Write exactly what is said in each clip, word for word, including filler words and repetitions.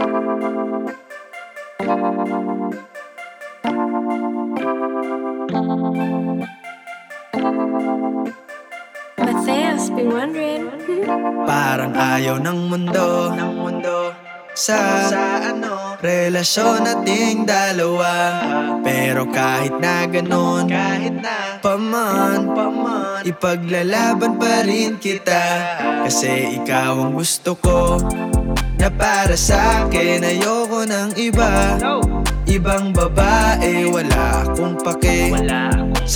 Matthias, been wondering. Parang ayaw ng mundo, ng mundo sa, sa ano, relasyon nating dalawa. Pero kahit na ganon, kahit na paman, paman, ipaglalaban pa rin kita. Kasi ikaw ang gusto ko, na para sa'kin ayoko ng iba. Ibang babae, wala akong pake sa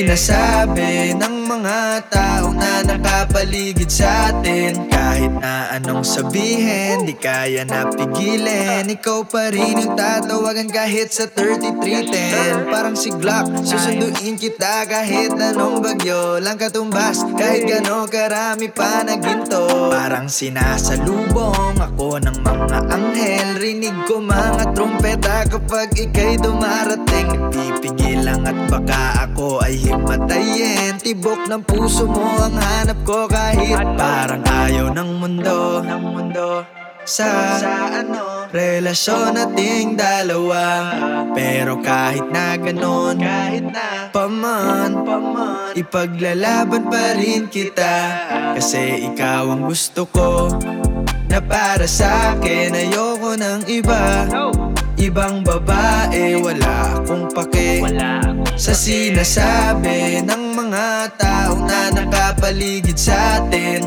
sinasabi ng mga tao na nakapaligid sa atin. Kahit na anong sabihin, di kaya napigilin. Ikaw pa rin yung tatawagan kahit sa thirty-three ten. Parang si Glock, susunduin kita kahit anong bagyo lang katumbas. Kahit gano'ng karami pa na ginto. Parang sinasalubong ako ng mga anghel. Rinig ko mga trumpeta kapag ika'y dumarating. Nagpipigil lang at baka ako ay himatayin. Tibok ng puso mo ang hanap ko kahit parang ayaw ng mundo, ng mundo sa, sa ano, relasyon nating dalawa. Pero kahit na ganon, kahit na paman, paman, ipaglalaban pa rin kita. Kasi ikaw ang gusto ko, na para sa'kin ayoko ng iba. Ibang babae, wala akong pake sa sinasabi ng mga tao na nakapaligid sa atin.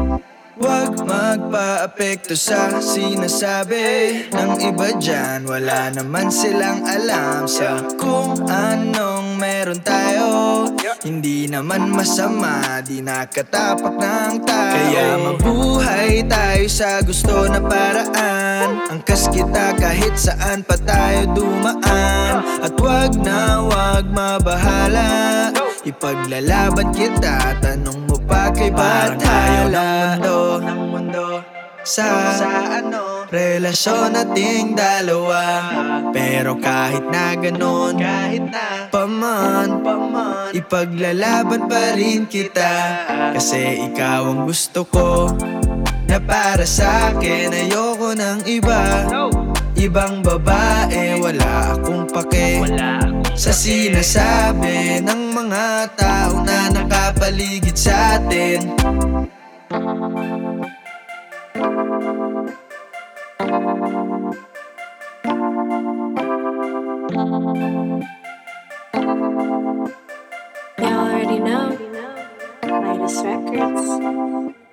Huwag magpa-apekto sa sinasabi ng iba dyan. Wala naman silang alam sa kung anong meron tayo. Hindi naman masama, di nakatapak ng tao. Kaya mabuhay tayo sa gusto na paraan. Angkas kita kahit saan pa tayo dumaan. At wag na wag mabahala, ipaglalaban kita, tanong mo pa kay Bathala. Ng mundo sa, sa ano, relasyon nating dalawa. Pero kahit na ganon, kahit na paman, paman, ipaglalaban pa rin kita. Kasi ikaw ang gusto ko, na para sa'kin ayoko ng iba. Ibang babae, wala akong pake sa sinasabi ng mga tao na nakapaligid sa atin. You already know. Midas Records.